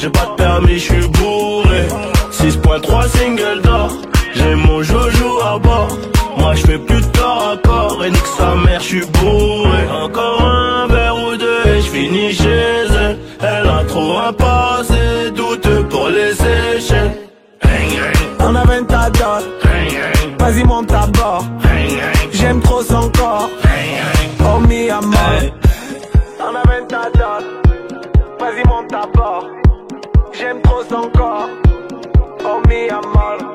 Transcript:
j'ai pas de permis, j'suis bourré. 6.3 single d'or, j'ai mon joujou à bord. Moi j'fais plus de corps à corps et nique sa mère, j'suis bourré. Encore un verre ou deux et j'finis chez elle. Elle a trop un passé douteux pour les échelles. On a 20 à dot, vas-y monte à bord. J'aime trop son corps, oh mi amor. On a 20 à dot, vas-y monte à bord. J'aime trop son corps, oh mi amor.